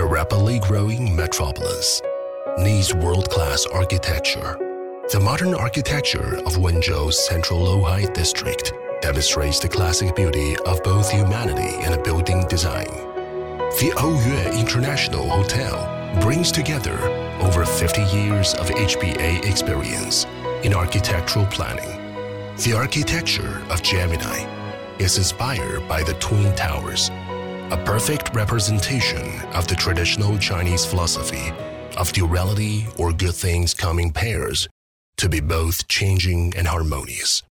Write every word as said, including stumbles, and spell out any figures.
A rapidly growing metropolis needs world-class architecture. The modern architecture of Wenzhou's central Louhai district demonstrates the classic beauty of both humanity and building design. The Ouyue International Hotel brings together over fifty years of H B A experience in architectural planning. The architecture of Gemini is inspired by the Twin Towers, a perfect representation of the traditional Chinese philosophy of duality or good things coming pairs to be both changing and harmonious.